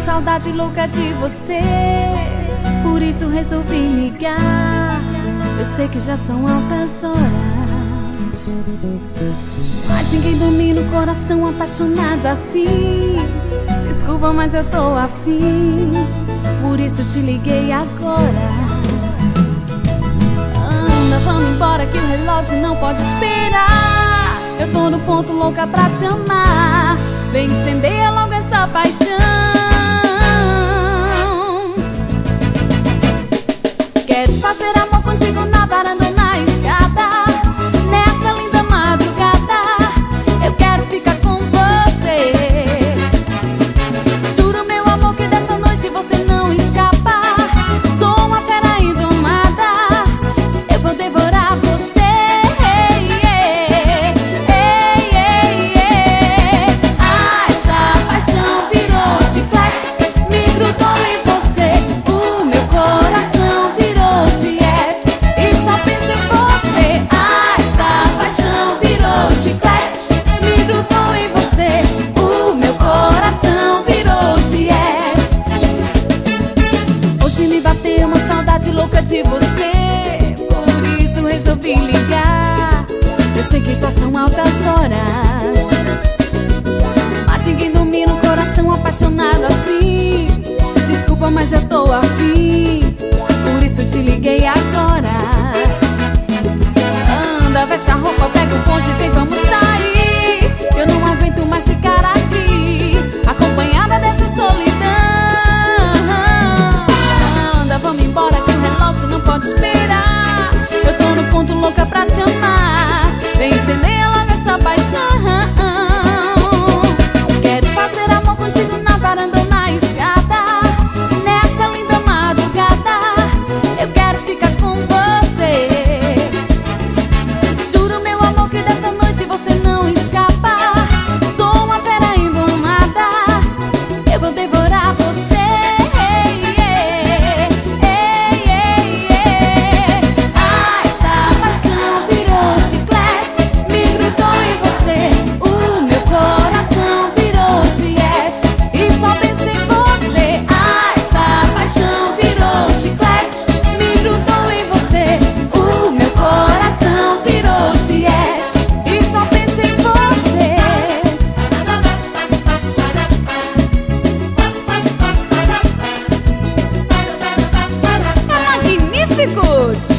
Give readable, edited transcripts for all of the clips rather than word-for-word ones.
saudade louca de você. Por isso resolvi ligar. Eu sei que já são altas horas, mas ninguém domina o coração apaixonado assim. Desculpa, mas eu tô afim, por isso te liguei agora. Anda, vamos embora que o relógio não pode esperar. Eu tô no ponto louca pra te amar. Vem incendeia logo essa paixão. Quero fazer amor contigo na varanda ou na escada. Nessa linda madrugada eu quero ficar com você. Juro, meu amor, que dessa noite você não escapa. Sou uma fera indomada, eu vou devorar você. Ah, essa paixão virou chiclete, me grudou em você. O meu coração virou diete e só penso em você. Ah, essa paixão virou chiclete, me grudou em você. O meu coração virou diete. Hoje me bateu uma saudade louca de você, por isso resolvi ligar. Eu sei que já são altas horas, mas ninguém domina o coração apaixonado assim. Desculpa, mas eu tô afim, por isso te liguei agora. Anda, veste a roupa, pega o bonde, vem, vamos sair. Eu não aguento mais ficar aqui, acompanhada dessa solidão. Anda, vamos embora que o relógio não pode esperar. Eu tô no ponto louca pra te amar. Vem incendeia logo essa paixão. Quero fazer amor contigo na varanda ou na escada. Nessa linda madrugada eu quero ficar com você. Juro, meu amor, que dessa noite você não escapa. Sou uma fera indomada, eu vou devorar você. Ah, essa paixão virou chiclete, me grudou em você. O meu coração virou diete e só penso em você. Ah, essa paixão virou chiclete, me grudou em você. O meu coração virou diete e só penso em você. É Magníficos!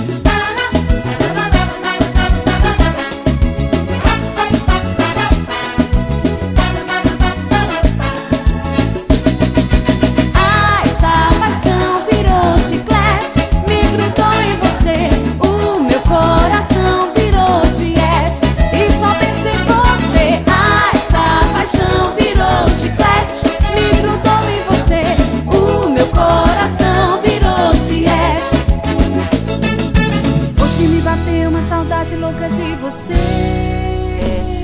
Ah, essa paixão virou chiclete, me grudou em você. O meu coração virou diete e só penso em você. Ah, essa paixão virou chiclete, me grudou em você. O meu coração virou diete. Hoje me bateu uma saudade louca de você.